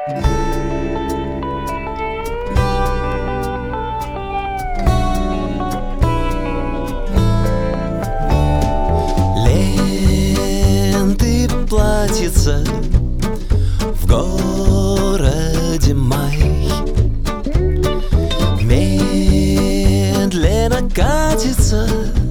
Ленты платьица в городе май, медленно катится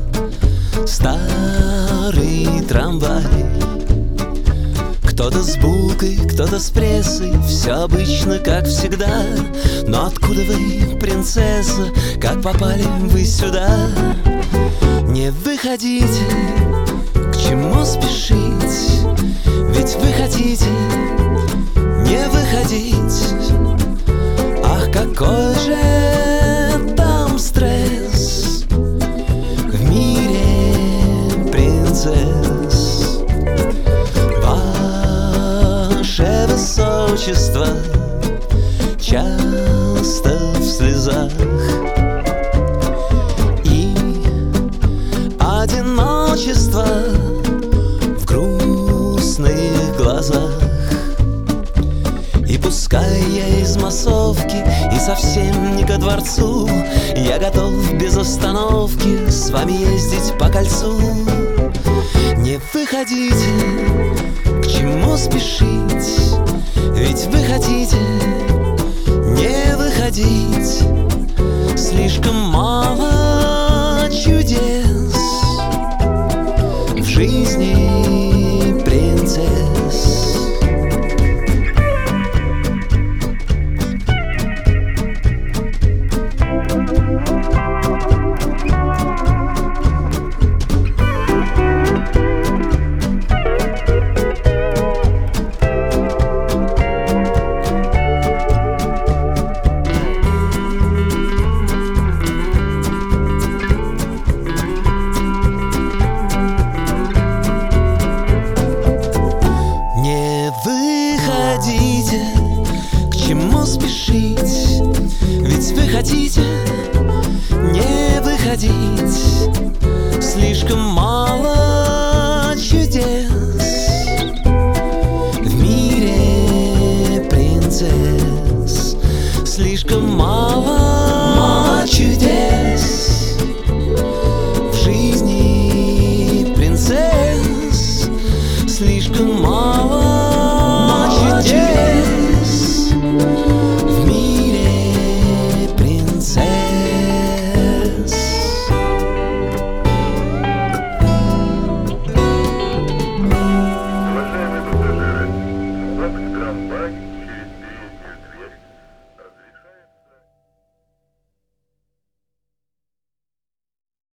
старый трамвай. Кто-то с булкой, кто-то с прессой, все обычно, как всегда. Но откуда вы, принцесса, как попали вы сюда? Не выходите, к чему спешить? Ведь вы хотите не выходить. Ах, какой же там стресс в мире принцесс. Ваше высочество часто в слезах и одиночество в грустных глазах. И пускай я из массовки и совсем не ко дворцу, я готов без остановки с вами ездить по кольцу. Не выходите, к чему спешить? Ведь вы хотите не выходить. Слишком мало чудес в жизни принцесс. К чему спешить? Ведь вы хотите не выходить. Слишком мало чудес в мире принцесс. Слишком мало чудес в жизни принцесс. Слишком мало